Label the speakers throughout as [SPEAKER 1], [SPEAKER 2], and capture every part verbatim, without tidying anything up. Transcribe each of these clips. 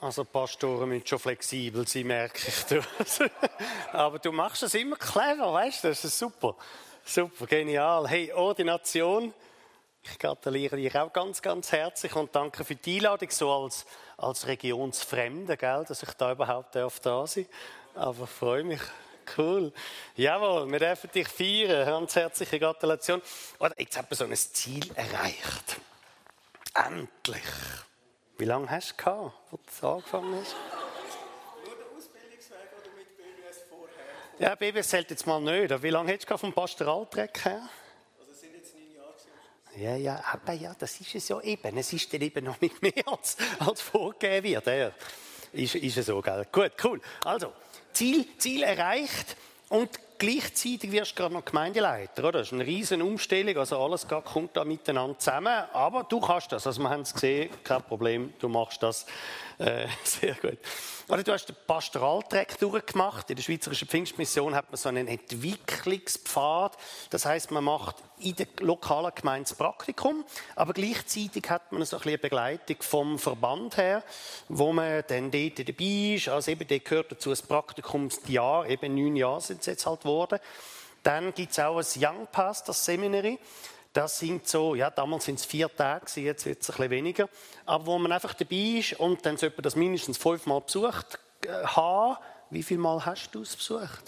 [SPEAKER 1] Also Pastoren müssen schon flexibel sein, merke ich. Aber du machst das immer clever, weißt du? Das ist super. Super, genial. Hey, Ordination. Ich gratuliere dir auch ganz, ganz herzlich und danke für die Einladung, so als, als Regionsfremde, gell, dass ich da überhaupt da sein darf. Aber ich freue mich. Cool. Jawohl, wir dürfen dich feiern. Ganz herzliche Gratulation. Oder jetzt haben wir so ein Ziel erreicht. Endlich. Wie lange hast du gehabt, als du angefangen hast?
[SPEAKER 2] Nur der Ausbildungsweg oder mit B B S vorher?
[SPEAKER 1] Ja, B B S zählt jetzt mal nicht. Wie lange hast du vom Pastoraltreck her?
[SPEAKER 2] Also es sind jetzt neun Jahre gewesen.
[SPEAKER 1] Ja, ja, aber ja, das ist es ja eben. Es ist dann eben noch nicht mehr, als, als vorgegeben wird. Ja, ist, ist es so, gell? Gut, cool. Also, Ziel, Ziel erreicht und gleichzeitig wirst du gerade noch Gemeindeleiter, oder? Das ist eine riesen Umstellung, also alles kommt da miteinander zusammen. Aber du kannst das, also wir haben es gesehen, kein Problem, du machst das äh, sehr gut. Oder du hast den Pastoraltrack durchgemacht. In der Schweizerischen Pfingstmission hat man so einen Entwicklungspfad. Das heisst, man macht in der lokalen Gemeinde das Praktikum, aber gleichzeitig hat man so ein bisschen eine Begleitung vom Verband her, wo man dann dort dabei ist. Also eben, dort gehört dazu das Praktikumsjahr, eben neun Jahre sind es jetzt halt geworden. Dann gibt es auch ein Young Pastors Seminary. Das sind so, ja, damals sind es vier Tage, jetzt wird es ein bisschen weniger. Aber wo man einfach dabei ist und dann sollte man das mindestens fünfmal besucht äh, haben. Wie viele Mal hast du es besucht?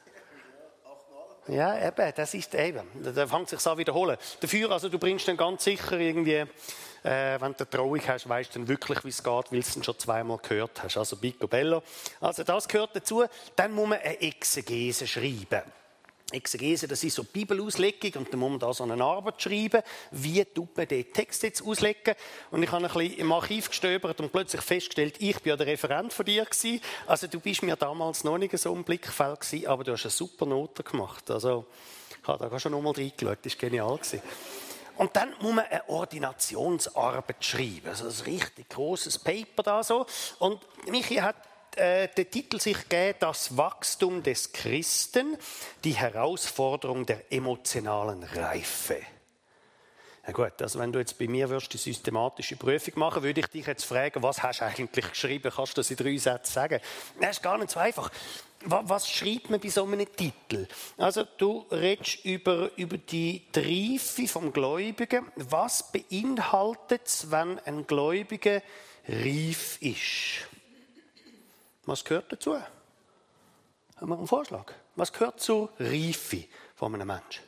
[SPEAKER 1] Ja, eben, das ist eben. Da fängt es sich an wiederholen. Dafür, also du bringst dann ganz sicher irgendwie, äh, wenn du eine Trauung hast, weißt du dann wirklich, wie es geht, weil du es schon zweimal gehört hast. Also Picobello. Also das gehört dazu. Dann muss man eine Exegese schreiben. Exegese, das ist so Bibelauslegung und dann muss man da so eine Arbeit schreiben, wie tut man den Text jetzt auslegen. Und ich habe ein bisschen im Archiv gestöbert und plötzlich festgestellt, ich bin ja der Referent von dir gewesen. Also du bist mir damals noch nicht so im Blickfeld gewesen, aber du hast eine super Note gemacht. Also ich habe da schon noch mal reingeschaut, das war genial gewesen. Und dann muss man eine Ordinationsarbeit schreiben, also ein richtig grosses Paper da so. Und Michi hat der Titel sich gegeben, das Wachstum des Christen, die Herausforderung der emotionalen Reife. Ja gut, also wenn du jetzt bei mir würdest die systematische Prüfung machen, würde ich dich jetzt fragen, was hast du eigentlich geschrieben? Kannst du das in drei Sätzen sagen? Das ist gar nicht so einfach. Was schreibt man bei so einem Titel? Also du redest über, über die Reife vom Gläubigen. Was beinhaltet es, wenn ein Gläubiger reif ist? Was gehört dazu? Haben wir einen Vorschlag? Was gehört zur Reife von einem Menschen?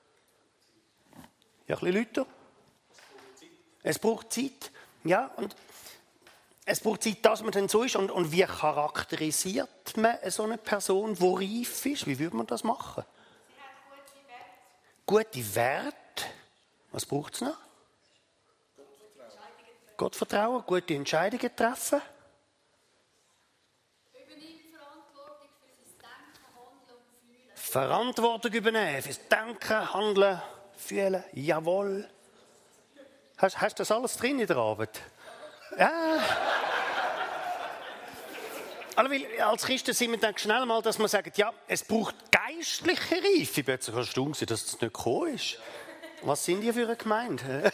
[SPEAKER 1] Ja, ein bisschen lauter. Es braucht Zeit. Ja, und es braucht Zeit, dass man dann so ist. Und, und wie charakterisiert man so eine Person, die reif ist? Wie würde man das machen?
[SPEAKER 3] Sie hat gute Werte.
[SPEAKER 1] Gute Werte. Was braucht es noch? Gottvertrauen. Gottvertrauen, gute Entscheidungen treffen. Verantwortung übernehmen fürs Denken, Handeln, Fühlen, jawohl. Hast, hast du das alles drin in der Arbeit? Ja. Also, weil als Christen sind wir dann schnell mal, dass man sagt, ja, es braucht geistliche Reife. Plötzlich hast du gesehen, dass das nicht gekommen ist. Was sind die für eine Gemeinde?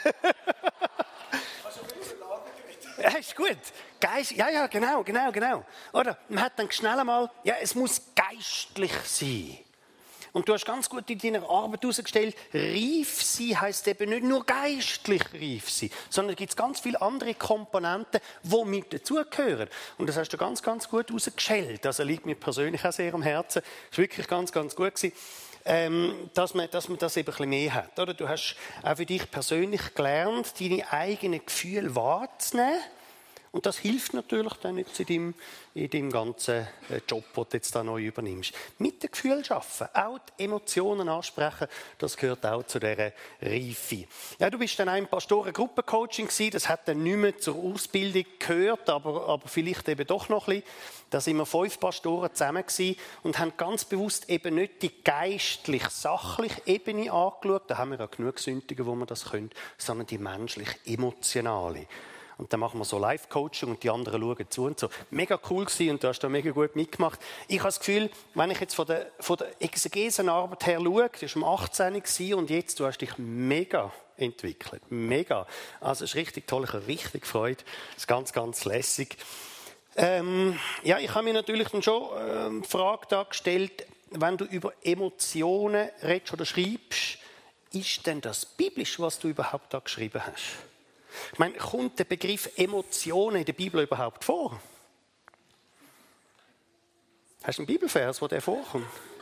[SPEAKER 1] Ja, ist gut. Geist, ja, ja, genau, genau, genau. Oder man hat dann schnell mal, ja, es muss geistlich sein. Und du hast ganz gut in deiner Arbeit herausgestellt, reif sein heisst eben nicht nur geistlich reif sein, sondern es gibt ganz viele andere Komponenten, die mit dazugehören. Und das hast du ganz, ganz gut herausgestellt. Also liegt mir persönlich auch sehr am Herzen. Es war wirklich ganz, ganz gut gewesen, ähm, dass, man, dass man das eben ein bisschen mehr hat. Oder? Du hast auch für dich persönlich gelernt, deine eigenen Gefühle wahrzunehmen. Und das hilft natürlich dann jetzt in deinem, in deinem ganzen Job, den du jetzt da neu übernimmst. Mit dem Gefühl arbeiten, auch die Emotionen ansprechen, das gehört auch zu dieser Reife. Ja, du bist dann auch im Pastoren-Gruppencoaching gewesen, das hat dann nicht mehr zur Ausbildung gehört, aber, aber vielleicht eben doch noch ein bisschen. Da sind wir fünf Pastoren zusammen gewesen und haben ganz bewusst eben nicht die geistlich-sachliche Ebene angeschaut, da haben wir ja genug Sündigen, wo wir das können, sondern die menschlich-emotionale. Und dann machen wir so Live-Coaching und die anderen schauen zu und so. Mega cool gewesen und du hast da mega gut mitgemacht. Ich habe das Gefühl, wenn ich jetzt von der, von der Exegesenarbeit her schaue, das war um achtzehn gewesen und jetzt, du hast dich mega entwickelt. Mega. Also es ist richtig toll, ich habe richtig Freude. Es ist ganz, ganz lässig. Ähm, ja, ich habe mir natürlich dann schon ähm, die Frage da gestellt, wenn du über Emotionen redest oder schreibst, ist denn das biblisch, was du überhaupt da geschrieben hast? Ich meine, kommt der Begriff Emotionen in der Bibel überhaupt vor? Hast du einen Bibelvers, wo der vorkommt?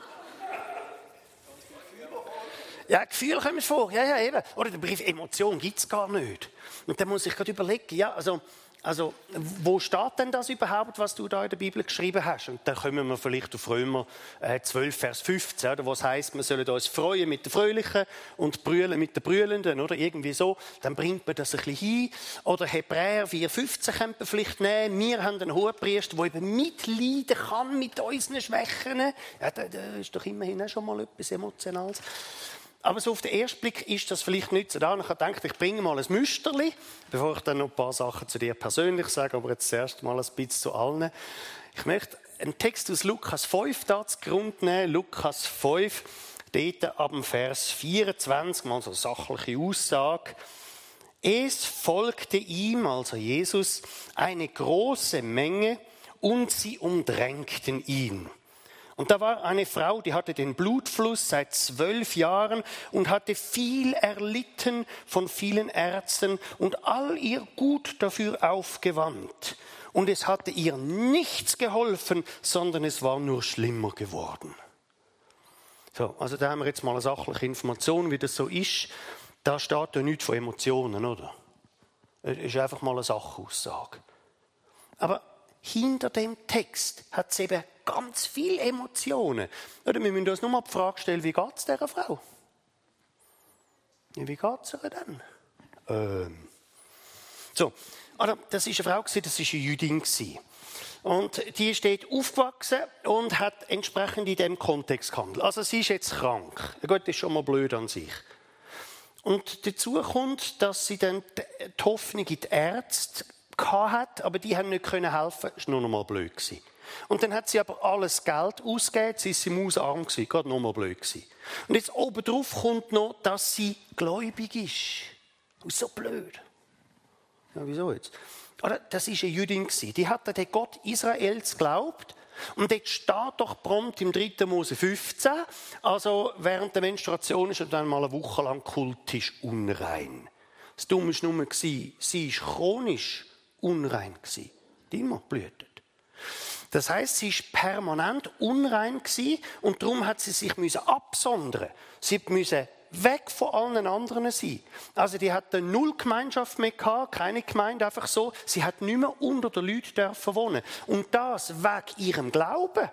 [SPEAKER 1] Ja, Gefühle kommen vor. Ja, ja, eben. Oder der Begriff Emotion gibt es gar nicht. Und dann muss ich gerade überlegen, ja, also, also, wo steht denn das überhaupt, was du da in der Bibel geschrieben hast? Und dann kommen wir vielleicht auf Römer äh, zwölf, Vers fünfzehn, oder, wo es heisst, wir sollen uns freuen mit den Fröhlichen und brüllen mit den Brüllenden, oder irgendwie so. Dann bringt man das ein bisschen hin. Oder Hebräer vier, fünfzehn könnte man vielleicht nehmen. Wir haben einen Hohenpriester, der eben mitleiden kann mit unseren Schwächen. Ja, da, da ist doch immerhin auch schon mal etwas Emotionales. Aber so auf den ersten Blick ist das vielleicht nicht so da. Und ich habe gedacht, ich bringe mal ein Müsterli, bevor ich dann noch ein paar Sachen zu dir persönlich sage, aber jetzt zuerst mal ein bisschen zu allen. Ich möchte einen Text aus Lukas fünf da zu Grund nehmen. Lukas fünf, dort ab dem Vers vierundzwanzig, mal so eine sachliche Aussage. Es folgte ihm, also Jesus, eine große Menge und sie umdrängten ihn. Und da war eine Frau, die hatte den Blutfluss seit zwölf Jahren und hatte viel erlitten von vielen Ärzten und all ihr Gut dafür aufgewandt. Und es hatte ihr nichts geholfen, sondern es war nur schlimmer geworden. So, also da haben wir jetzt mal eine sachliche Information, wie das so ist. Da steht ja nichts von Emotionen, oder? Das ist einfach mal eine Sachaussage. Aber hinter dem Text hat es eben ganz viele Emotionen. Oder wir müssen uns nur mal die Frage stellen, wie geht es dieser Frau? Wie geht es ihr denn? Ähm. So, also, das war eine Frau, das war eine Jüdin. Und die ist dort aufgewachsen und hat entsprechend in diesem Kontext gehandelt. Also sie ist jetzt krank. Gut, das ist schon mal blöd an sich. Und dazu kommt, dass sie dann die Hoffnung in die Ärzte hat, aber die haben nicht helfen können. Das war nur noch mal blöd. Und dann hat sie aber alles Geld ausgegeben, sie ist mausarm gewesen, gerade noch mal blöd gewesen. Und jetzt obendrauf kommt noch, dass sie gläubig ist. Das ist so blöd. Ja, wieso jetzt? Oder, das war eine Jüdin, die hat an den Gott Israels geglaubt. Und jetzt steht doch prompt im dritten Mose fünfzehn, also während der Menstruation ist und dann mal eine Woche lang kultisch unrein. Das Dumme war nur, sie war chronisch unrein, die immer blühtet. Das heisst, sie war permanent unrein und darum hat sie sich absondern. Sie musste weg von allen anderen sein. Also die hatte null Gemeinschaft mehr gehabt, keine Gemeinde, einfach so. Sie hat nicht mehr unter den Leuten dürfen wohnen. Und das wegen ihrem Glauben.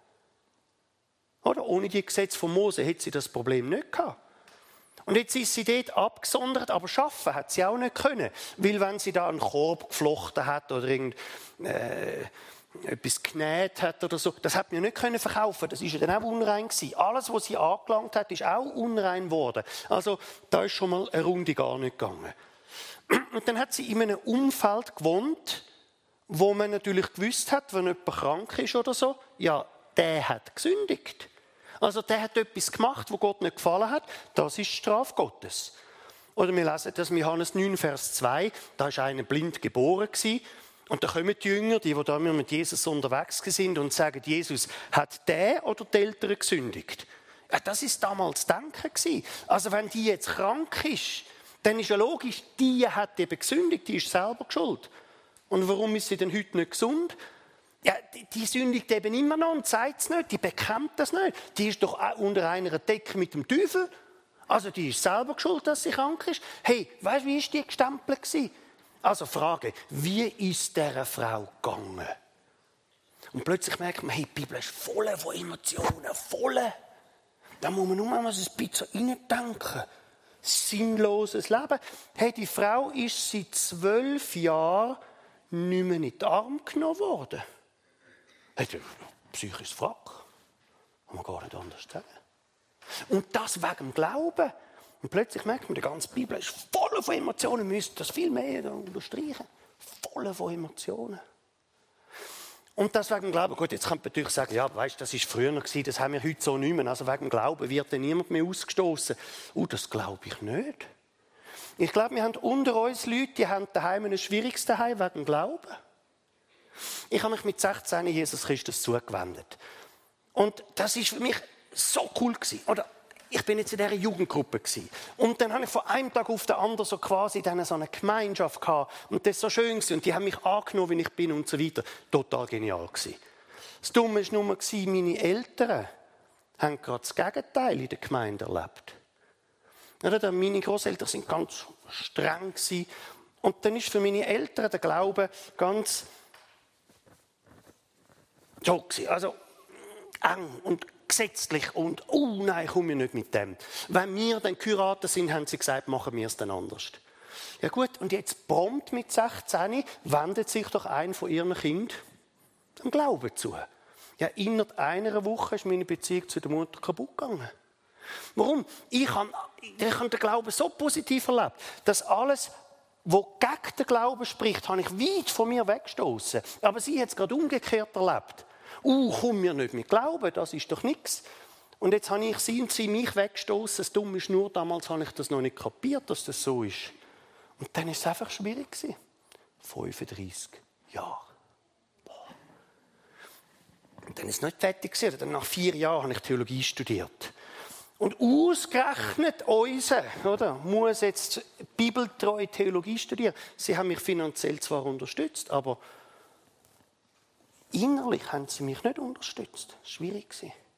[SPEAKER 1] Oder? Ohne die Gesetze von Mose hätte sie das Problem nicht gehabt. Und jetzt ist sie dort abgesondert, aber arbeiten hat sie auch nicht können. Weil wenn sie da einen Korb geflochten hat oder irgend, äh, etwas genäht hat oder so, das hat man ja nicht können verkaufen. Das ist ja dann auch unrein gewesen. Alles, was sie angelangt hat, ist auch unrein geworden. Also da ist schon mal eine Runde gar nicht gegangen. Und dann hat sie in einem Umfeld gewohnt, wo man natürlich gewusst hat, wenn jemand krank ist oder so, ja, der hat gesündigt. Also der hat etwas gemacht, was Gott nicht gefallen hat. Das ist die Strafe Gottes. Oder wir lesen das in Johannes neun, Vers zwei. Da war einer blind geboren gewesen. Und da kommen die Jünger, die, die da mit Jesus unterwegs sind und sagen, Jesus, hat der oder die Eltern gesündigt? Ja, das ist damals Denken gewesen. Also wenn die jetzt krank ist, dann ist ja logisch, die hat eben gesündigt, die ist selber schuld. Und warum ist sie denn heute nicht gesund? Ja, die, die sündigt eben immer noch und sagt es nicht, die bekämpft das nicht. Die ist doch auch unter einer Decke mit dem Teufel. Also die ist selber schuld, dass sie krank ist. Hey, weißt du, wie ist die gestempelt gewesen? Also Frage, wie ist dieser Frau gegangen? Und plötzlich merkt man, hey, die Bibel ist voll von Emotionen, voll. Da muss man nur mal ein bisschen reindenken. Sinnloses Leben. Hey, die Frau ist seit zwölf Jahren nicht mehr in die Arme genommen worden. Hey, psychisches Wrack. Kann man gar nicht anders sagen. Und das wegen dem Glauben. Und plötzlich merkt man, die ganze Bibel ist voll von Emotionen. Wir müssen das viel mehr unterstreichen. Voll von Emotionen. Und das wegen dem Glauben. Gut, jetzt könnte man natürlich sagen, ja, weißt, das war früher noch, das haben wir heute so nicht mehr. Also wegen dem Glauben wird dann niemand mehr ausgestoßen. Oh, das glaube ich nicht. Ich glaube, wir haben unter uns Leute, die haben daheim ein schwieriges Daheim wegen dem Glauben. Ich habe mich mit sechzehn Jesus Christus zugewendet. Und das ist für mich so cool gewesen. Oder ich bin jetzt in dieser Jugendgruppe gewesen. Und dann habe ich von einem Tag auf den anderen so quasi dann so eine Gemeinschaft gehabt. Und das war so schön gewesen. Und die haben mich angenommen, wie ich bin und so weiter. Total genial gewesen. Das Dumme war nur, meine Eltern haben gerade das Gegenteil in der Gemeinde erlebt. Oder meine Großeltern sind ganz streng gewesen. Und dann ist für meine Eltern der Glaube ganz so gewesen. Also eng und gesetzlich und oh nein, ich komme nicht mit dem. Wenn wir dann geheiratet sind, haben sie gesagt, machen wir es dann anders. Ja gut, und jetzt prompt mit sechzehn wendet sich doch ein von ihren Kindern dem Glauben zu. Ja, innerhalb einer Woche ist meine Beziehung zu der Mutter kaputt gegangen. Warum? Ich habe, ich habe den Glauben so positiv erlebt, dass alles, was gegen den Glauben spricht, habe ich weit von mir weggestoßen. Aber sie hat es gerade umgekehrt erlebt. Uh, komm mir nicht mit Glauben, das ist doch nichts. Und jetzt habe ich sie und sie mich weggestoßen. Das Dumme ist nur, damals habe ich das noch nicht kapiert, dass das so ist. Und dann war es einfach schwierig gewesen. fünfunddreissig Jahre. Boah. Und dann ist es nicht fertig gewesen. Dann nach vier Jahren habe ich Theologie studiert. Und ausgerechnet unser, oder, muss jetzt bibeltreue Theologie studieren. Sie haben mich finanziell zwar unterstützt, aber innerlich haben sie mich nicht unterstützt. Das war schwierig.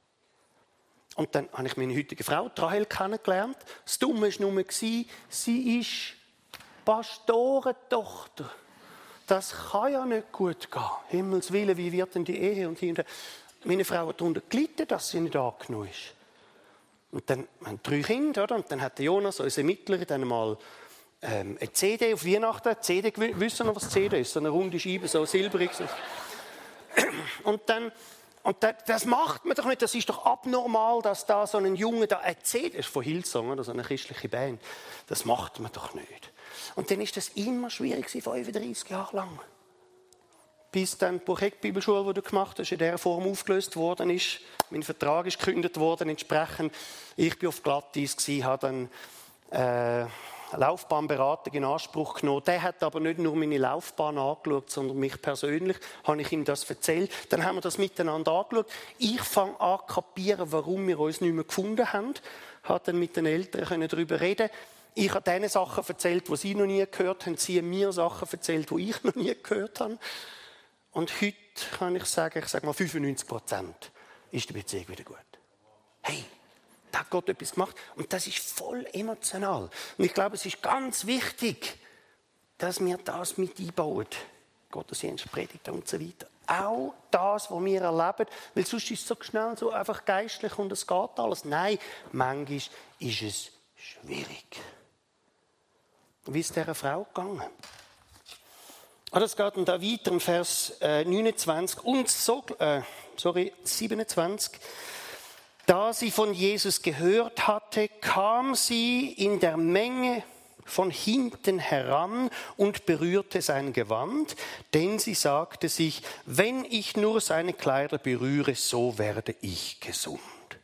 [SPEAKER 1] Und dann habe ich meine heutige Frau, Rahel, kennengelernt. Das Dumme war nur, sie ist Pastorentochter. Das kann ja nicht gut gehen. Himmels Willen, wie wird denn die Ehe? Und hier. Meine Frau hat darunter gelitten, dass sie nicht angenommen ist. Und dann haben wir drei Kinder, oder? Und dann hat Jonas, unser Mittlerer, dann mal ähm, eine C D auf Weihnachten. Eine C D, wissen wir, was C D ist? So eine runde Scheibe, so silberig. So. Und dann, und das macht man doch nicht, das ist doch abnormal, dass da so ein Junge da eine C D ist von Hillsong, oder so eine christliche Band. Das macht man doch nicht. Und dann ist das immer schwierig, fünfunddreissig Jahre lang. Bis dann die Bucheck-Bibelschule, die du gemacht hast, in dieser Form aufgelöst worden ist. Mein Vertrag ist gekündigt worden, entsprechend. Ich war auf Glatteis, habe dann äh, eine Laufbahnberatung in Anspruch genommen. Der hat aber nicht nur meine Laufbahn angeschaut, sondern mich persönlich. Habe ich ihm das erzählt. Dann haben wir das miteinander angeschaut. Ich fange an zu kapieren, warum wir uns nicht mehr gefunden haben. Ich konnte dann mit den Eltern darüber reden. Ich habe denen Sachen erzählt, die sie noch nie gehört haben. Sie haben mir Sachen erzählt, die ich noch nie gehört habe. Und heute kann ich sagen, ich sage mal fünfundneunzig Prozent ist die Beziehung wieder gut. Hey, da hat Gott etwas gemacht und das ist voll emotional. Und ich glaube, es ist ganz wichtig, dass wir das mit einbauen. Gottesdienst, Predigt und so weiter. Auch das, was wir erleben, weil sonst ist es so schnell so einfach geistlich und es geht alles. Nein, manchmal ist es schwierig. Wie ist dieser Frau gegangen? Das geht dann da weiter im Vers neunundzwanzig und so, äh, sorry, siebenundzwanzig. Da sie von Jesus gehört hatte, kam sie in der Menge von hinten heran und berührte sein Gewand, denn sie sagte sich, wenn ich nur seine Kleider berühre, so werde ich gesund.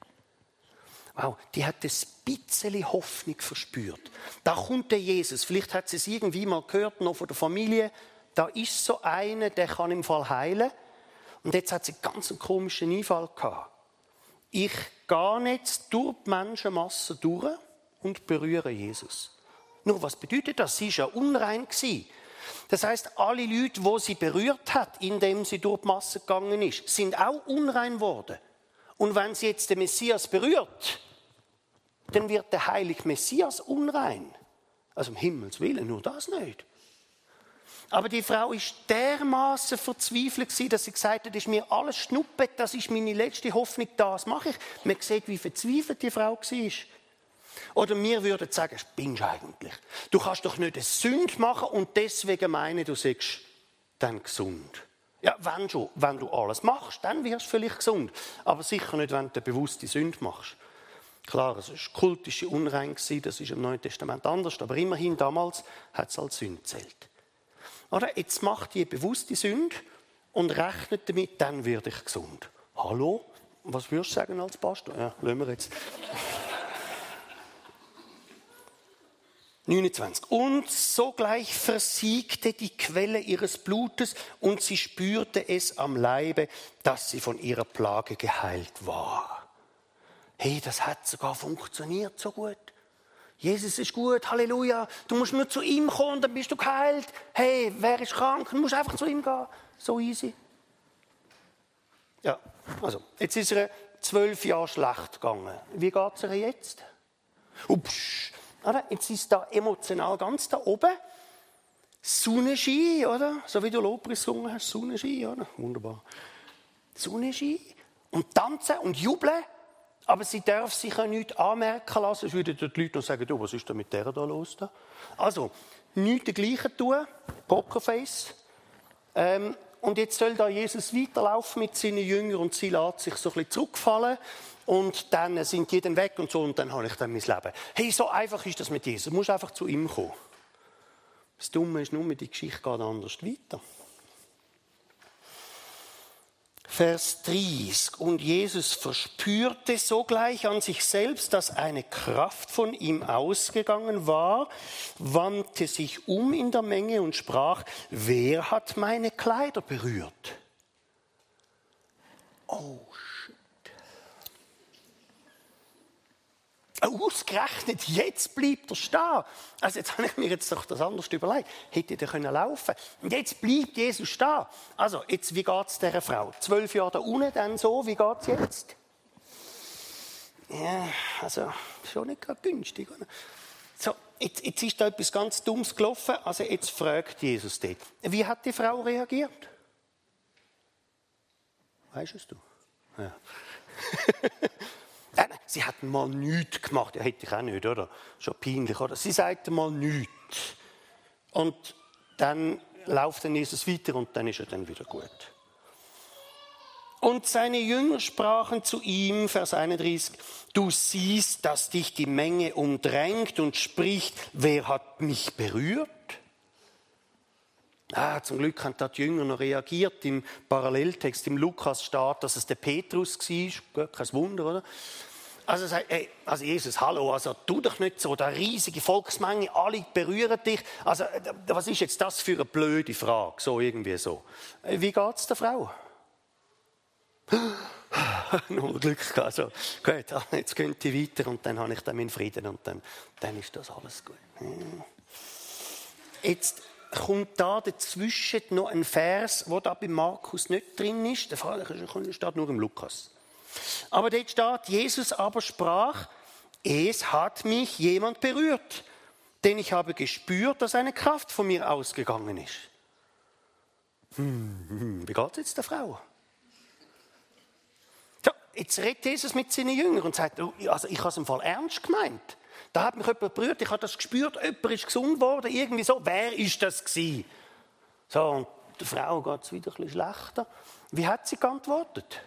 [SPEAKER 1] Wow, die hat ein bisschen Hoffnung verspürt. Da kommt der Jesus, vielleicht hat sie es irgendwie mal gehört, noch von der Familie. Da ist so einer, der kann im Fall heilen. Und jetzt hat sie einen ganz komischen Einfall gehabt. Ich gehe jetzt durch die Menschenmasse durch und berühre Jesus. Nur, was bedeutet das? Sie war ja unrein. Das heisst, alle Leute, die sie berührt hat, indem sie durch die Masse gegangen ist, sind auch unrein geworden. Und wenn sie jetzt den Messias berührt, dann wird der heilige Messias unrein. Also um Himmels Willen, nur das nicht. Aber die Frau war dermaßen verzweifelt, dass sie gesagt hat, das ist mir alles Schnuppe, das ist meine letzte Hoffnung, das mache ich. Man sieht, wie verzweifelt die Frau war. Oder wir würden sagen, spinnst du eigentlich? Du kannst doch nicht eine Sünde machen und deswegen meinen, du seist dann gesund. Ja, wenn schon, wenn du alles machst, dann wirst du vielleicht gesund. Aber sicher nicht, wenn du eine bewusste Sünde machst. Klar, es war kultische Unrein, das ist im Neuen Testament anders, aber immerhin damals hat es als Sünde gezählt. Oder? Jetzt macht die bewusste Sünde und rechnet damit, dann werde ich gesund. Hallo? Was würdest du sagen als Pastor? Ja, lassen wir jetzt. neunundzwanzig. Und sogleich versiegte die Quelle ihres Blutes und sie spürte es am Leibe, dass sie von ihrer Plage geheilt war. Hey, das hat sogar funktioniert so gut. Jesus ist gut, Halleluja. Du musst nur zu ihm kommen, dann bist du geheilt. Hey, wer ist krank? Du musst einfach zu ihm gehen. So easy. Ja, also, jetzt ist er zwölf Jahre schlecht gegangen. Wie geht es ihr jetzt? Ups. Oder? Jetzt ist da emotional ganz da oben. Sonnenschein, oder? So wie du Lobpreis gesungen hast, Sonnenschein, oder? Wunderbar. Sonnenschein. Und tanzen und jubeln. Aber sie darf sich ja nichts anmerken lassen, sonst würden die Leute noch sagen, oh, was ist denn mit der da los? Da? Also, nichts dergleichen tun, Pokerface. Ähm, und jetzt soll da Jesus weiterlaufen mit seinen Jüngern und sie lässt sich so ein bisschen zurückfallen. Und dann sind die dann weg und so, und dann habe ich dann mein Leben. Hey, so einfach ist das mit Jesus. Du musst einfach zu ihm kommen. Das Dumme ist nur, die Geschichte geht anders weiter. Vers dreißig. Und Jesus verspürte sogleich an sich selbst, dass eine Kraft von ihm ausgegangen war, wandte sich um in der Menge und sprach, wer hat meine Kleider berührt? Oh, shit. Ausgerechnet, jetzt bleibt er stehen. Also jetzt habe ich mir jetzt doch das anders überlegt. Hätte er können laufen. Und jetzt bleibt Jesus stehen. Also, jetzt, wie geht es dieser Frau? Zwölf Jahre da unten, dann so, wie geht es jetzt? Ja, also, schon nicht gerade günstig. Oder? So, jetzt, jetzt ist da etwas ganz Dummes gelaufen. Also, jetzt fragt Jesus dort. Wie hat die Frau reagiert? Weißt es du? Ja. Sie hat mal nichts gemacht. Ja, hätte ich auch nicht, oder? Schon peinlich, oder? Sie sagte mal nichts. Und dann läuft dann Jesus weiter und dann ist er dann wieder gut. Und seine Jünger sprachen zu ihm, Vers einunddreißig, du siehst, dass dich die Menge umdrängt und spricht, wer hat mich berührt? Ah, zum Glück haben die Jünger noch reagiert. Im Paralleltext, im Lukas steht, dass es der Petrus war. Kein Wunder, oder? Also, sagt, hey, also Jesus, hallo, also tu doch nicht so, da riesige Volksmenge, alle berühren dich. Also, was ist jetzt das für eine blöde Frage? So irgendwie so. Wie geht es der Frau? Nur Glück gehabt. Also, gut, jetzt könnte ich weiter und dann habe ich dann meinen Frieden und dann, dann ist das alles gut. Jetzt kommt da dazwischen noch ein Vers, der da bei Markus nicht drin ist. Der Fall steht nur im Lukas. Aber dort steht, Jesus aber sprach, es hat mich jemand berührt, denn ich habe gespürt, dass eine Kraft von mir ausgegangen ist. Hm, hm, wie geht es jetzt der Frau? So, jetzt redet Jesus mit seinen Jüngern und sagt, also ich habe es im Fall ernst gemeint. Da hat mich jemand berührt, ich habe das gespürt, jemand ist gesund worden, irgendwie so. Wer ist das gewesen? So, und der Frau geht es wieder ein bisschen schlechter. Wie hat sie geantwortet?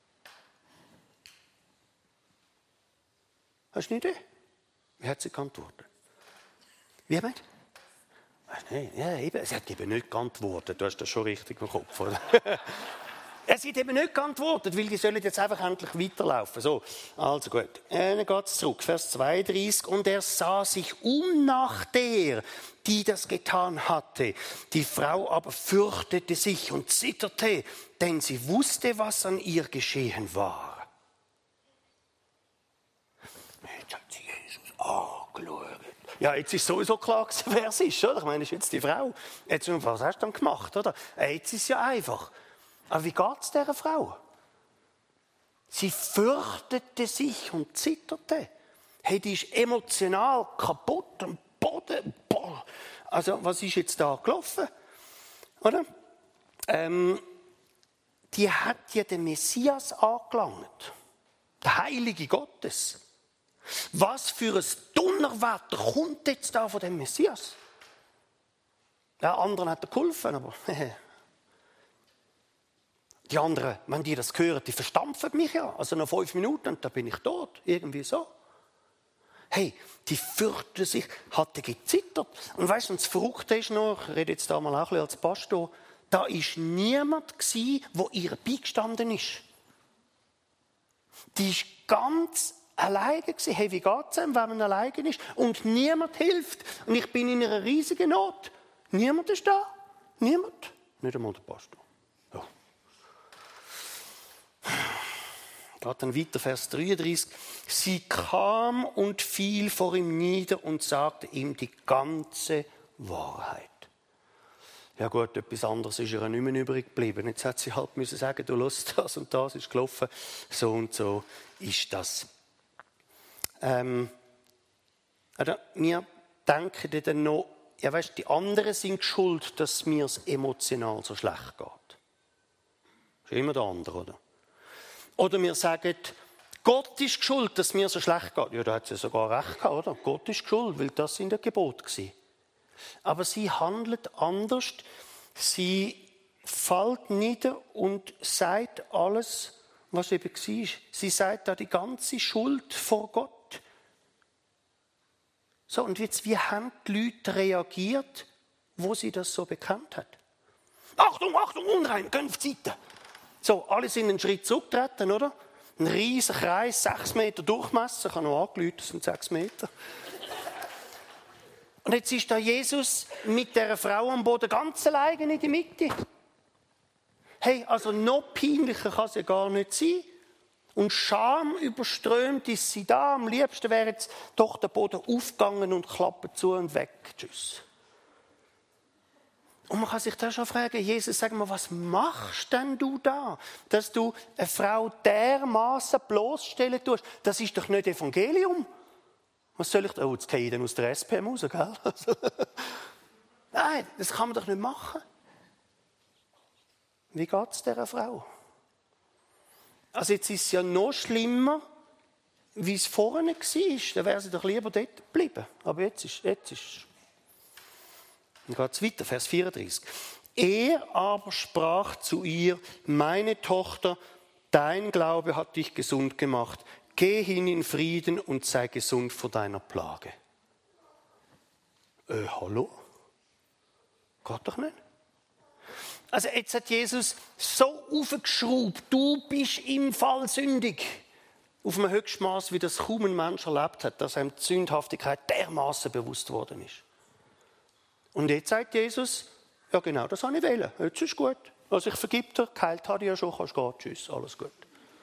[SPEAKER 1] Hast du eine Idee? Wie hat sie geantwortet? Wie meint? Weißt du nicht? Ja, eben. Sie hat eben nicht geantwortet. Du hast das schon richtig im Kopf, oder? Sie hat eben nicht geantwortet, weil die sollen jetzt einfach endlich weiterlaufen. So, also gut. Dann geht es zurück, Vers zweiunddreißig. Und er sah sich um nach der, die das getan hatte. Die Frau aber fürchtete sich und zitterte, denn sie wusste, was an ihr geschehen war. Jetzt hat sie Jesus angeschaut. Ja, jetzt ist sowieso klar, wer es ist, oder? Ich meine, das ist jetzt die Frau. Jetzt, was hast du dann gemacht, oder? Jetzt ist es ja einfach. Aber wie geht es dieser Frau? Sie fürchtete sich und zitterte. Hey, die ist emotional kaputt am Boden. Boah. Also, was ist jetzt da gelaufen? Oder? Ähm, die hat ja den Messias angelangt. Der Heilige Gottes. Was für ein Donnerwetter kommt jetzt da von dem Messias? Ja, anderen hat er geholfen, aber die anderen, wenn die das hören, die verstampfen mich ja. Also nach fünf Minuten und dann bin ich tot. Irgendwie so. Hey, die fürchten sich, hatte gezittert. Und weißt du, das Verrückte ist noch, ich rede jetzt da mal auch ein bisschen als Pastor, da war niemand gewesen, der ihr beigestanden ist. Die ist ganz alleine gewesen. Hey, wie geht es einem, wenn man alleine ist und niemand hilft? Und ich bin in einer riesigen Not. Niemand ist da. Niemand. Nicht einmal der Pastor. Ja. Geht dann weiter, Vers dreiunddreißig. Sie kam und fiel vor ihm nieder und sagte ihm die ganze Wahrheit. Ja gut, etwas anderes ist ihr nicht mehr übrig geblieben. Jetzt hat sie halt müssen sagen, du hörst, das und das ist gelaufen, so und so ist das. Ähm, also wir denken dann noch, ja weißt, die anderen sind schuld, dass mir es emotional so schlecht geht. Das ist immer der andere, oder? Oder wir sagen, Gott ist schuld, dass mir so schlecht geht. Ja, da hat sie sogar recht gehabt, oder? Gott ist schuld, weil das sind ja Gebote gewesen. Aber sie handelt anders. Sie fällt nieder und sagt alles, was eben war. Sie sagt da die ganze Schuld vor Gott. So, und jetzt, wie haben die Leute reagiert, wo sie das so bekannt hat? Achtung, Achtung, unrein, gehen auf die Seite. So, alle sind einen Schritt zurückgetreten, oder? Ein riesiger Kreis, sechs Meter Durchmesser, ich habe noch angerufen, das sind sechs Meter. Und jetzt ist da Jesus mit dieser Frau am Boden ganz allein in der Mitte. Hey, also noch peinlicher kann es ja gar nicht sein. Und Scham überströmt ist sie da. Am liebsten wäre jetzt doch der Boden aufgegangen und Klappe zu und weg. Tschüss. Und man kann sich da schon fragen, Jesus, sag mal, was machst denn du da? Dass du eine Frau dermaßen bloßstellen tust, das ist doch nicht Evangelium. Was soll ich da? Oh, jetzt gehe ich dann aus der S P M raus, gell? Nein, das kann man doch nicht machen. Wie geht es dieser Frau? Also jetzt ist es ja noch schlimmer, wie es vorhin war. Dann wäre sie doch lieber dort geblieben. Aber jetzt ist jetzt ist Dann geht es weiter, Vers vierunddreißig. Er aber sprach zu ihr, meine Tochter, dein Glaube hat dich gesund gemacht. Geh hin in Frieden und sei gesund vor deiner Plage. Äh, hallo? Geht doch nicht. Also jetzt hat Jesus so aufgeschraubt, du bist im Fall sündig. Auf einem höchsten Maß, wie das kaum ein Mensch erlebt hat, dass einem die Sündhaftigkeit dermaßen bewusst worden ist. Und jetzt sagt Jesus, ja genau, das habe ich wollen. Jetzt ist gut. Also ich vergib dir, geheilt habe ich ja schon, kannst gehen, tschüss, alles gut.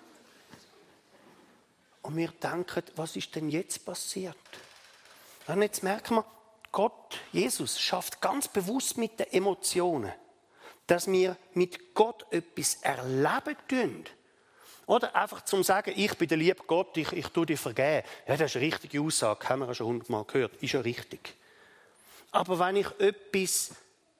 [SPEAKER 1] Und wir denken, was ist denn jetzt passiert? Und jetzt merken wir, Gott, Jesus, schafft ganz bewusst mit den Emotionen, dass wir mit Gott etwas erleben tun. Oder einfach zum sagen, ich bin der liebe Gott, ich, ich tue dir vergeben. Ja, das ist eine richtige Aussage, haben wir ja schon hundertmal gehört, ist ja richtig. Aber wenn ich etwas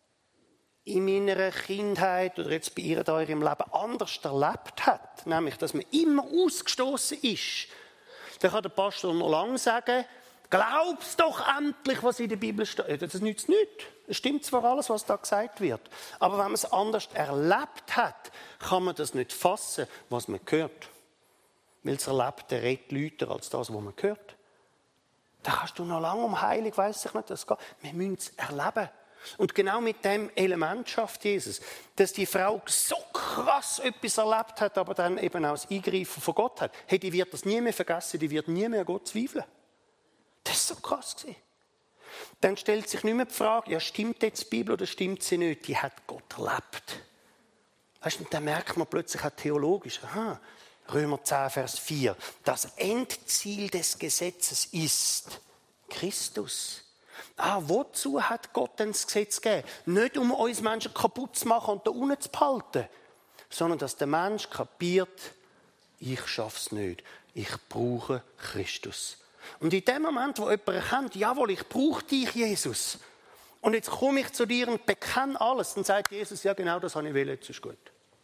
[SPEAKER 1] in meiner Kindheit oder jetzt bei ihr da in ihrem Leben anders erlebt hat, nämlich, dass man immer ausgestoßen ist, dann kann der Pastor noch lange sagen, glaub's doch endlich, was in der Bibel steht. Das nützt nichts. Es stimmt zwar alles, was da gesagt wird, aber wenn man es anders erlebt hat, kann man das nicht fassen, was man hört. Weil das Erlebte redet lauter als das, was man hört. Da kannst du noch lange um Heilung, weiss ich nicht, das geht. Wir müssen es erleben. Und genau mit dem Element schafft Jesus, dass die Frau so krass etwas erlebt hat, aber dann eben auch das Eingreifen von Gott hat. Hey, die wird das nie mehr vergessen, die wird nie mehr an Gott zweifeln. Das war so krass. Dann stellt sich nicht mehr die Frage, ja, stimmt jetzt die Bibel oder stimmt sie nicht? Die hat Gott erlebt. Weißt du, dann merkt man plötzlich auch theologisch, aha, Römer zehn, Vers vier, das Endziel des Gesetzes ist Christus. Ah, wozu hat Gott denn das Gesetz gegeben? Nicht, um uns Menschen kaputt zu machen und da unten zu behalten, sondern dass der Mensch kapiert, ich schaffe es nicht, ich brauche Christus. Und in dem Moment, wo jemand erkennt, jawohl, ich brauche dich, Jesus, und jetzt komme ich zu dir und bekenne alles, dann sagt Jesus, ja genau, das habe ich will, jetzt ist gut.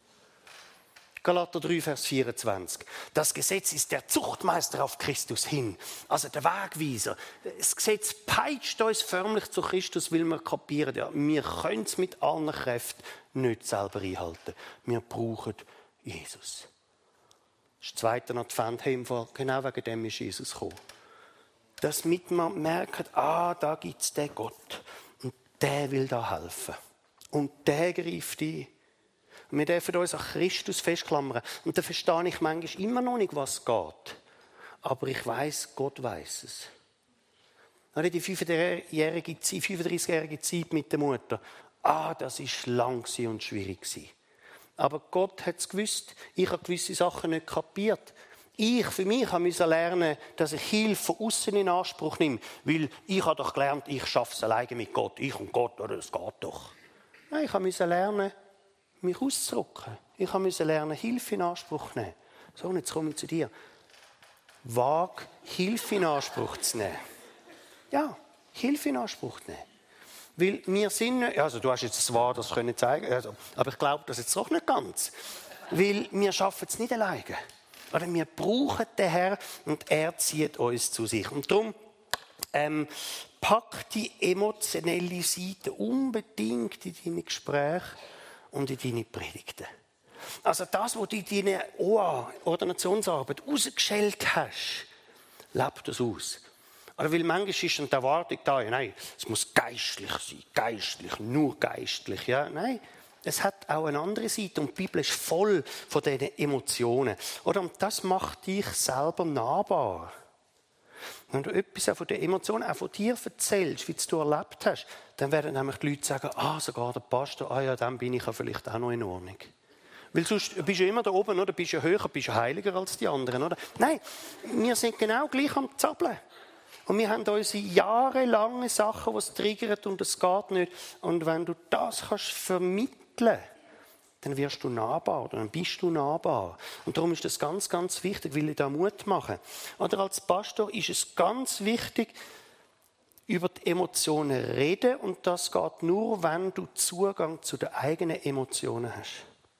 [SPEAKER 1] Galater drei, Vers vierundzwanzig. Das Gesetz ist der Zuchtmeister auf Christus hin, also der Wegweiser. Das Gesetz peitscht uns förmlich zu Christus, weil wir kapieren, ja, wir können es mit allen Kräften nicht selber einhalten. Wir brauchen Jesus. Das ist der zweite Advent, genau wegen dem ist Jesus gekommen. Dass mit man merkt, ah, da gibt es den Gott und der will da helfen. Und der greift ein. Und wir dürfen uns an Christus festklammern. Und da verstehe ich manchmal immer noch nicht, was geht. aber ich weiß, Gott weiß es. Die fünfunddreißigjährige Zeit mit der Mutter, ah, das war lang und schwierig. Aber Gott hat es gewusst. Ich habe gewisse Sachen nicht kapiert. Ich für mich musste lernen, dass ich Hilfe von außen in Anspruch nehme. Weil ich habe doch gelernt, ich schaffe es alleine mit Gott. Ich und Gott, oder das geht doch. Nein, ich musste lernen, mich auszudrücken. Ich musste lernen, Hilfe in Anspruch zu nehmen. So, und jetzt komme ich zu dir. Wag, Hilfe in Anspruch zu nehmen. Ja, Hilfe in Anspruch nehmen. Weil wir sind nicht, also du hast jetzt das Wahr, das können zeigen, also, aber ich glaube das jetzt doch nicht ganz. Weil wir schaffen es nicht alleine. Oder wir brauchen den Herrn und er zieht uns zu sich. Und darum ähm, pack die emotionelle Seite unbedingt in deine Gespräche und in deine Predigten. Also das, was du in deiner O A, Ordinationsarbeit, rausgeschält hast, leb das aus. Oder weil manchmal ist dann die Erwartung da, ja, nein, es muss geistlich sein, geistlich, nur geistlich. Ja, nein, es hat auch eine andere Seite und die Bibel ist voll von diesen Emotionen. Oder, und das macht dich selber nahbar. Wenn du etwas auch von den Emotionen, auch von dir erzählst, wie du es erlebt hast, dann werden nämlich die Leute sagen, ah, sogar der Pastor, ah ja, dann bin ich ja vielleicht auch noch in Ordnung. Weil sonst bist du immer da oben, oder? Bist du höher, bist du heiliger als die anderen, oder? Nein, wir sind genau gleich am Zappeln. Und wir haben unsere jahrelange Sachen, die es triggert und es geht nicht. Und wenn du das kannst vermitteln, dann wirst du nahbar oder dann bist du nahbar. Und darum ist das ganz, ganz wichtig, will ich da Mut machen. Oder als Pastor ist es ganz wichtig, über die Emotionen reden. Und das geht nur, wenn du Zugang zu den eigenen Emotionen hast.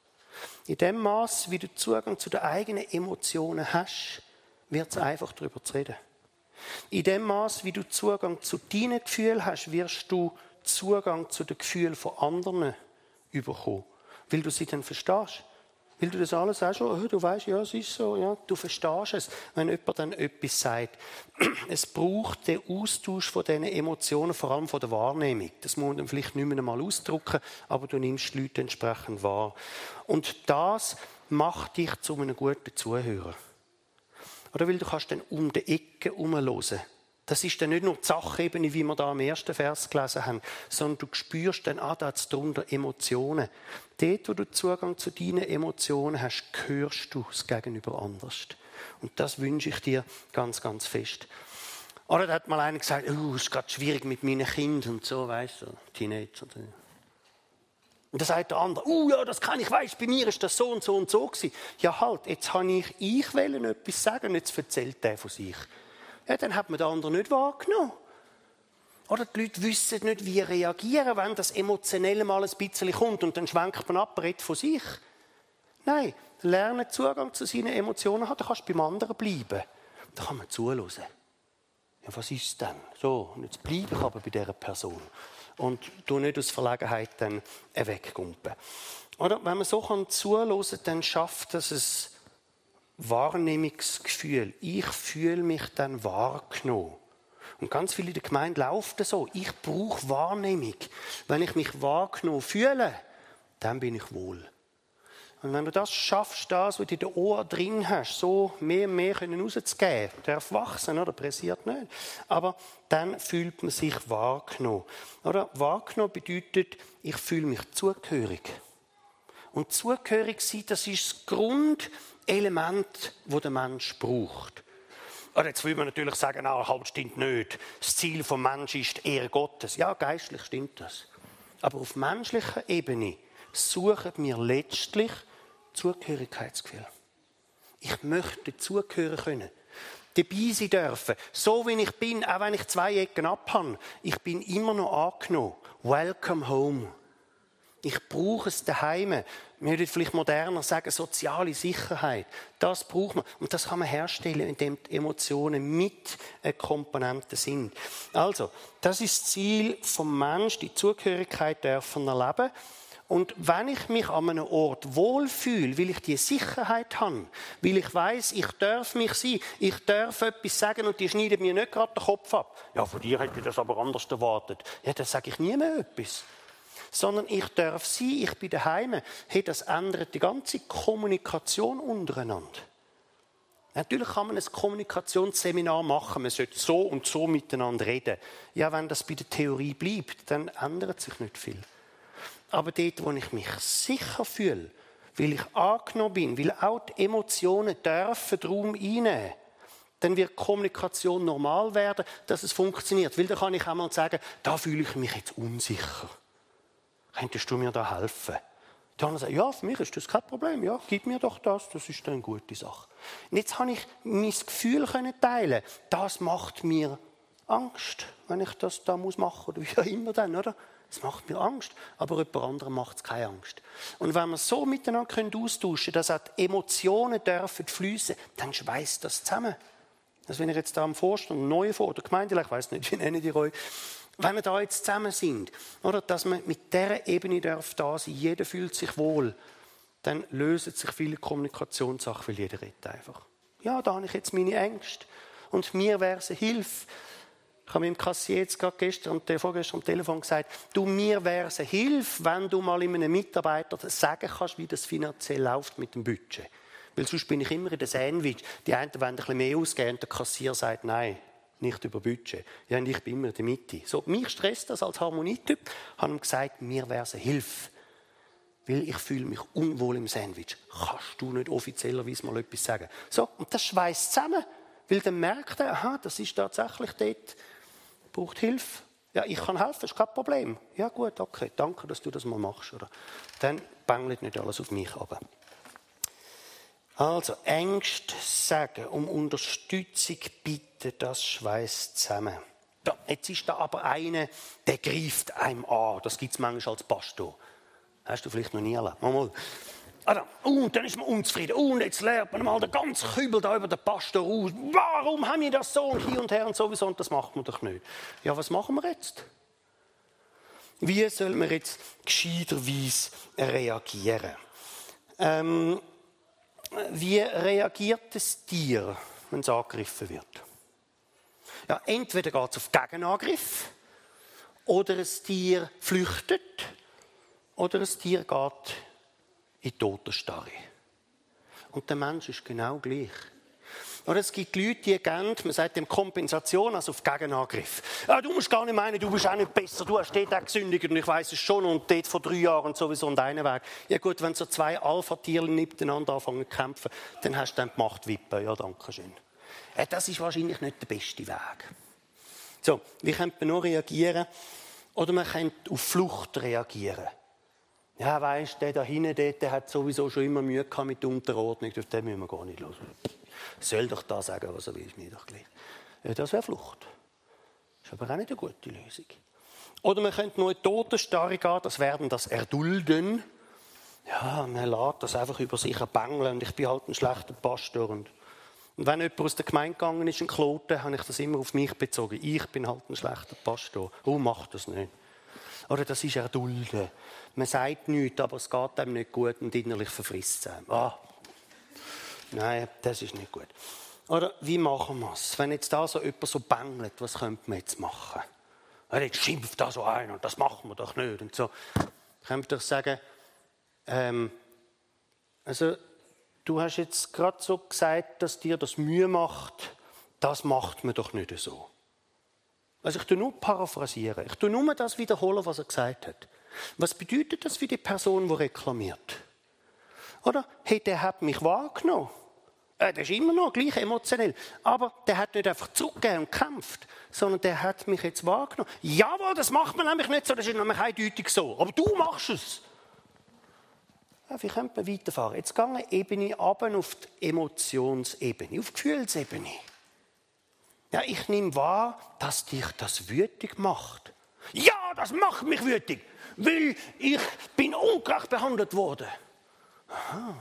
[SPEAKER 1] In dem Maß, wie du Zugang zu den eigenen Emotionen hast, wird es einfach darüber zu reden. In dem Maß, wie du Zugang zu deinen Gefühlen hast, wirst du Zugang zu den Gefühlen von anderen bekommen. Weil du sie dann verstehst. Weil du das alles auch schon, oh, du weißt, ja, es ist so, ja, du verstehst es. Wenn jemand dann etwas sagt, es braucht den Austausch von diesen Emotionen, vor allem von der Wahrnehmung. Das muss man dann vielleicht nicht mehr einmal ausdrücken, aber du nimmst die Leute entsprechend wahr. Und das macht dich zu einem guten Zuhörer. Oder weil du kannst dann um die Ecke herumhören. Das ist dann nicht nur die Sachebene, wie wir da im ersten Vers gelesen haben, sondern du spürst dann, ah, da hat es darunter Emotionen. Dort, wo du Zugang zu deinen Emotionen hast, hörst du das Gegenüber anders. Und das wünsche ich dir ganz, ganz fest. Oder da hat mal einer gesagt, oh, es ist gerade schwierig mit meinen Kindern und so, weißt du, Teenager. Und dann sagt der andere, oh ja, das kann ich, weiss, bei mir ist das so und so und so gewesen. Ja halt, jetzt habe ich, ich wollte etwas sagen und jetzt erzählt der von sich. Ja, dann hat man den anderen nicht wahrgenommen. Oder die Leute wissen nicht, wie reagieren, wenn das Emotionelle mal ein bisschen kommt und dann schwenkt man ab, redet von sich. Nein, lernen Zugang zu seinen Emotionen haben, dann kannst du beim anderen bleiben. Da kann man zuhören. Ja, was ist denn? So, und jetzt bleibe ich aber bei dieser Person. Und du nicht aus Verlegenheit dann weggumpen. Oder wenn man so zuhören kann, dann schafft das ein Wahrnehmungsgefühl. Ich fühle mich dann wahrgenommen. Und ganz viele in der Gemeinde laufen so. Ich brauche Wahrnehmung. Wenn ich mich wahrgenommen fühle, dann bin ich wohl. Und wenn du das schaffst, das, was du in den Ohren drin hast, so mehr und mehr rauszugeben, darf wachsen, oder? Pressiert nicht. Aber dann fühlt man sich wahrgenommen. Oder? Wahrgenommen bedeutet, ich fühle mich zugehörig. Und zugehörig sein, das ist das Grundelement, das der Mensch braucht. Oder jetzt will man natürlich sagen, ah, halt stimmt nicht. Das Ziel des Menschen ist die Ehre Gottes. Ja, geistlich stimmt das. Aber auf menschlicher Ebene suchen wir letztlich Zugehörigkeitsgefühl. Ich möchte dazugehören können. Dabei sein dürfen. So wie ich bin, auch wenn ich zwei Ecken abhabe. Ich bin immer noch angenommen. Welcome home. Ich brauche es daheim. Wir würden vielleicht moderner sagen, soziale Sicherheit. Das braucht man. Und das kann man herstellen, indem die Emotionen mit Komponenten sind. Also, das ist das Ziel vom Menschen, die Zugehörigkeit dürfen erleben. Und wenn ich mich an einem Ort wohlfühle, weil ich die Sicherheit habe, weil ich weiss, ich darf mich sein, ich darf etwas sagen und die schneiden mir nicht gerade den Kopf ab. Ja, von dir hätte ich das aber anders erwartet. Ja, dann sage ich nie mehr etwas. Sondern ich darf sein, ich bin daheim. Hey, das ändert die ganze Kommunikation untereinander. Natürlich kann man ein Kommunikationsseminar machen, man sollte so und so miteinander reden. Ja, wenn das bei der Theorie bleibt, dann ändert sich nicht viel. Aber dort, wo ich mich sicher fühle, weil ich angenommen bin, weil auch die Emotionen dürfen den Raum einnehmen, dann wird Kommunikation normal werden, dass es funktioniert. Weil dann kann ich einmal sagen, da fühle ich mich jetzt unsicher. Könntest du mir da helfen? Die anderen sagen, ja, für mich ist das kein Problem. Ja, gib mir doch das, das ist eine gute Sache. Und jetzt habe ich mein Gefühl teilen. Das macht mir Angst, wenn ich das da machen muss. Oder wie auch immer dann, oder? Es macht mir Angst, aber jemand anderem macht es keine Angst. Und wenn wir so miteinander austauschen können, dass auch die Emotionen dürfen fließen, dann schweißt das zusammen. Also wenn ihr jetzt da am Vorstand, neu vor der Gemeinde, ich weiss nicht, wie nennen die euch, wenn wir da jetzt zusammen sind, oder, dass man mit dieser Ebene darf da sein, jeder fühlt sich wohl, dann lösen sich viele Kommunikationssachen, weil jeder redet einfach. Ja, da habe ich jetzt meine Ängste und mir wäre es eine Hilfe. Ich habe mit dem Kassier jetzt gerade gestern und vorgestern am Telefon gesagt, du, mir wäre es eine Hilfe, wenn du mal einem Mitarbeiter sagen kannst, wie das finanziell läuft mit dem Budget. Weil sonst bin ich immer in der Sandwich. Die einen wollen ein bisschen mehr ausgeben und der Kassier sagt, nein, nicht über Budget. Ja, und ich bin immer in der Mitte. So, mich stresst das als Harmonietyp. Ich habe ihm gesagt, mir wäre es eine Hilfe. Weil ich fühle mich unwohl im Sandwich. Kannst du nicht offiziellerweise mal etwas sagen? So, und das schweißt zusammen. Weil dann merkt er, aha, das ist tatsächlich dort, braucht Hilfe. Ja, ich kann helfen, ist kein Problem. Ja gut, okay, danke, dass du das mal machst. Oder? Dann bängelt nicht alles auf mich runter. Also, Ängste sagen, um Unterstützung bitten, das schweißt zusammen. Ja, jetzt ist da aber einer, der greift einem an. Das gibt es manchmal als Pastor. Hast du vielleicht noch nie erlebt? Mal, mal. Also, und dann ist man unzufrieden. Und jetzt lernt man mal den ganzen Kübel da über den Pastor aus. Warum haben wir das so und hier und her und sowieso? Und das macht man doch nicht. Ja, was machen wir jetzt? Wie soll man jetzt gescheiterweise reagieren? Ähm, wie reagiert das Tier, wenn es angegriffen wird? Ja, entweder geht es auf Gegenangriff, oder ein Tier flüchtet, oder ein Tier geht in die Totenstarre. Und der Mensch ist genau gleich. Oder es gibt Leute, die geben, man sagt dem Kompensation, also auf Gegenangriff. Ja, du musst gar nicht meinen, du bist auch nicht besser, du hast dort auch gesündigt und ich weiss es schon und dort vor drei Jahren sowieso an deinen Weg. Ja gut, wenn so zwei Alpha-Tiere miteinander anfangen zu kämpfen, dann hast du dann die Macht wippen. Ja, danke schön. Ja, das ist wahrscheinlich nicht der beste Weg. So, wie könnte man noch reagieren? Oder man könnte auf Flucht reagieren. Ja, weisst, der da hinten, der, der hat sowieso schon immer Mühe gehabt mit der Unterordnung, auf den müssen wir gar nicht los. Soll doch da sagen, was er will, ist mir doch gleich. Ja, das wäre Flucht. Das ist aber auch nicht eine gute Lösung. Oder man könnte noch in die Totenstarre gehen, das werden das Erdulden. Ja, man lässt das einfach über sich bängeln und ich bin halt ein schlechter Pastor. Und, und wenn jemand aus der Gemeinde gegangen ist, ein Kloten, habe ich das immer auf mich bezogen. Ich bin halt ein schlechter Pastor. Oh, mach das nicht. Oder das ist Erdulden. Man sagt nichts, aber es geht einem nicht gut und innerlich verfrisst es einem. Ah. Nein, das ist nicht gut. Oder wie machen wir es? Wenn jetzt da so jemand so bängelt, was könnte man jetzt machen? Ja, jetzt schimpft da so ein und das machen wir doch nicht. Und so. Könnte man doch sagen, ähm, also du hast jetzt gerade so gesagt, dass dir das Mühe macht, das macht man doch nicht so. Also ich tue nur paraphrasieren. Ich tue nur das wiederholen, was er gesagt hat. Was bedeutet das für die Person, die reklamiert? Oder? Hey, der hat mich wahrgenommen. Äh, der ist immer noch gleich emotionell. Aber der hat nicht einfach zurückgegeben und gekämpft, sondern der hat mich jetzt wahrgenommen. Jawohl, das macht man nämlich nicht so, das ist nämlich eindeutig so. Aber du machst es. Ja, wie könnte man weiterfahren? Jetzt gehen wir eine Ebene runter auf die Emotionsebene, auf die Gefühlsebene. Ja, ich nehme wahr, dass dich das wütig macht. Ja, das macht mich wütig, weil ich bin ungerecht behandelt worden. Aha.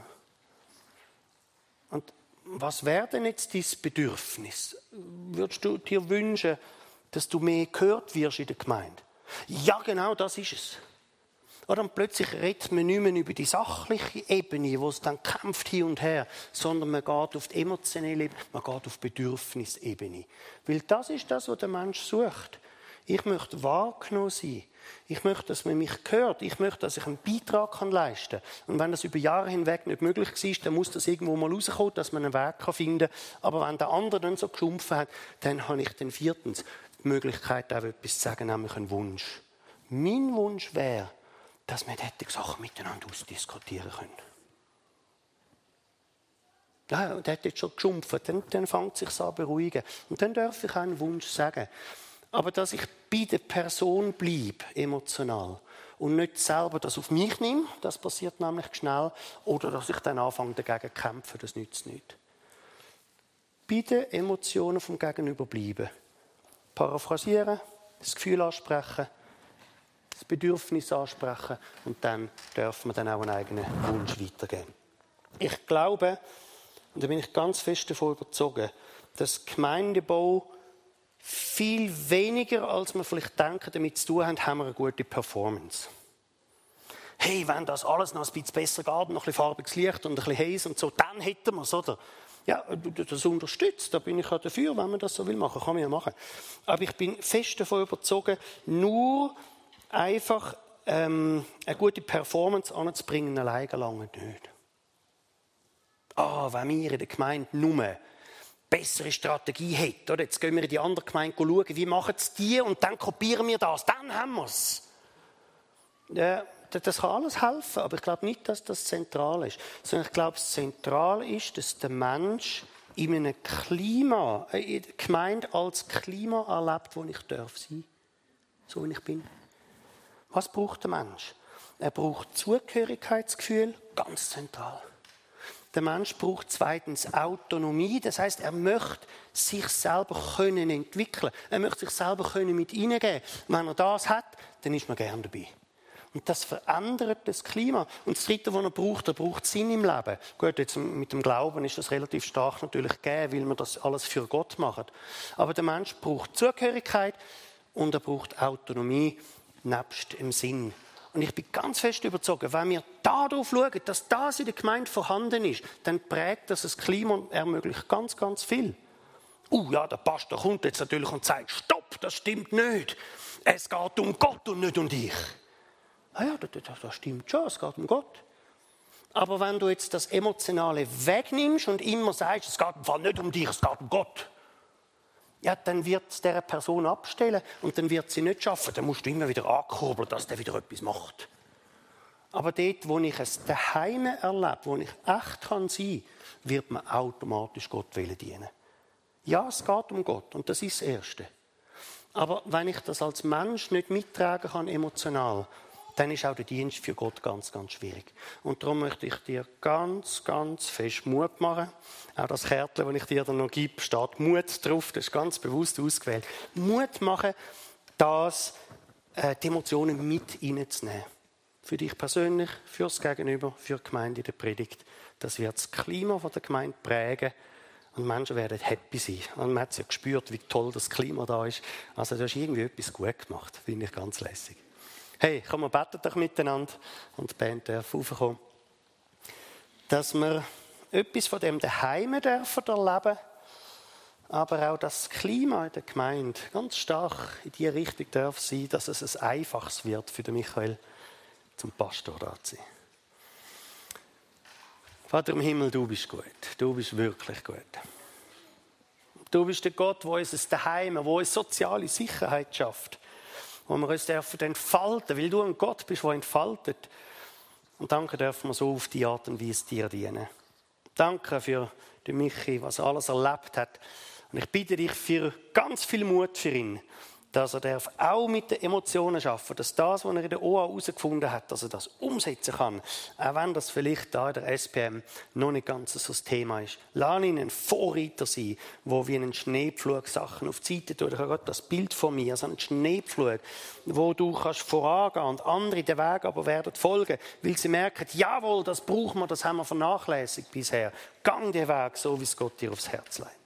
[SPEAKER 1] Und was wäre denn jetzt dein Bedürfnis? Würdest du dir wünschen, dass du mehr gehört wirst in der Gemeinde? Ja, genau das ist es. Oder dann plötzlich redet man nicht mehr über die sachliche Ebene, wo es dann kämpft hin und her, sondern man geht auf die emotionelle Ebene, man geht auf die Bedürfnisebene. Weil das ist das, was der Mensch sucht. Ich möchte wahrgenommen sein. Ich möchte, dass man mich hört. Ich möchte, dass ich einen Beitrag leisten kann. Und wenn das über Jahre hinweg nicht möglich ist, dann muss das irgendwo mal rauskommen, dass man einen Weg finden kann. Aber wenn der andere dann so geschumpfen hat, dann habe ich dann viertens die Möglichkeit, auch etwas zu sagen, nämlich einen Wunsch. Mein Wunsch wäre, dass wir diese Sachen miteinander ausdiskutieren können. Ja, der hat jetzt schon geschumpft, dann, dann fängt es sich an zu beruhigen. Und dann darf ich auch einen Wunsch sagen. Aber dass ich bei der Person bleibe, emotional, und nicht selber das auf mich nehme, das passiert nämlich schnell, oder dass ich dann anfange, dagegen zu kämpfen, das nützt nicht. Bei den Emotionen vom Gegenüber bleiben. Paraphrasieren, das Gefühl ansprechen, das Bedürfnis ansprechen und dann dürfen wir dann auch einen eigenen Wunsch weitergeben. Ich glaube, und da bin ich ganz fest davon überzeugt, dass Gemeindebau viel weniger, als wir vielleicht denken, damit zu tun haben, haben wir eine gute Performance. Hey, wenn das alles noch ein bisschen besser geht, noch ein bisschen farbiges Licht und ein bisschen heiß und so, dann hätten wir es, oder? Ja, das unterstützt, da bin ich auch dafür, wenn man das so will machen, kann man ja machen. Aber ich bin fest davon überzeugt, nur einfach ähm, eine gute Performance anzubringen, alleine lange nicht. Ah, wenn wir in der Gemeinde nur bessere Strategie hätten, oder? Jetzt gehen wir in die andere Gemeinde schauen, wie machen es die und dann kopieren wir das, dann haben wir es. Ja, das kann alles helfen, aber ich glaube nicht, dass das zentral ist. Sondern ich glaube, das zentral ist, dass der Mensch in einem Klima, in der Gemeinde als Klima erlebt, wo ich darf sein, so wie ich bin. Was braucht der Mensch? Er braucht Zugehörigkeitsgefühl, ganz zentral. Der Mensch braucht zweitens Autonomie, das heißt, er möchte sich selber können entwickeln. Er möchte sich selber können mit hineingeben. Wenn er das hat, dann ist man gern dabei. Und das verändert das Klima. Und das Dritte, was er braucht, er braucht Sinn im Leben. Gut, jetzt mit dem Glauben ist das relativ stark natürlich gegeben, weil wir das alles für Gott machen. Aber der Mensch braucht Zugehörigkeit und er braucht Autonomie nebst dem Sinn. Und ich bin ganz fest überzeugt, wenn wir darauf schauen, dass das in der Gemeinde vorhanden ist, dann prägt das das Klima und ermöglicht ganz, ganz viel. Uh, ja, der Pastor kommt jetzt natürlich und sagt, stopp, das stimmt nicht. Es geht um Gott und nicht um dich. Ah ja, das, das, das stimmt schon, es geht um Gott. Aber wenn du jetzt das Emotionale wegnimmst und immer sagst, es geht im Fall nicht um dich, es geht um Gott, ja, dann wird es dieser Person abstellen und dann wird sie nicht schaffen. Dann musst du immer wieder ankurbeln, dass der wieder etwas macht. Aber dort, wo ich es daheim erlebe, wo ich echt kann sein kann, wird man automatisch Gott dienen. Ja, es geht um Gott und das ist das Erste. Aber wenn ich das als Mensch nicht mittragen kann, emotional, dann ist auch der Dienst für Gott ganz, ganz schwierig. Und darum möchte ich dir ganz, ganz fest Mut machen. Auch das Kärtchen, das ich dir dann noch gebe, steht Mut drauf. Das ist ganz bewusst ausgewählt. Mut machen, das, äh, die Emotionen mit reinzunehmen. Für dich persönlich, fürs Gegenüber, für die Gemeinde in der Predigt. Das wird das Klima der Gemeinde prägen. Und Menschen werden happy sein. Und man hat es ja gespürt, wie toll das Klima da ist. Also du hast irgendwie etwas gut gemacht. Finde ich ganz lässig. Hey, komm, wir beten doch miteinander und die Band darf raufkommen. Dass wir etwas von dem daheim dürfen erleben, aber auch das Klima in der Gemeinde ganz stark in die Richtung darf sein, dass es ein einfaches wird für den Michael zum Pastor da zu sein. Vater im Himmel, du bist gut. Du bist wirklich gut. Du bist der Gott, der uns ein Daheim, der uns soziale Sicherheit schafft. Wo wir uns dürfen entfalten, weil du ein Gott bist, der entfaltet. Und danke dürfen wir so auf die Art und Weise dir dienen. Danke für den Michi, was er alles erlebt hat. Und ich bitte dich für ganz viel Mut für ihn, dass er darf auch mit den Emotionen arbeiten darf, dass das, was er in der O A herausgefunden hat, dass er das umsetzen kann, auch wenn das vielleicht da in der S P M noch nicht ganz so das Thema ist. Lass ihn ein Vorreiter sein, wo wie einen Schneepflug Sachen auf die Seite tut. Ich habe gerade das Bild von mir, so einen Schneepflug, wo du kannst vorangehen und andere den Weg aber werden folgen, weil sie merken, jawohl, das brauchen wir, das haben wir vernachlässigt bisher. Gang den Weg, so wie es Gott dir aufs Herz legt.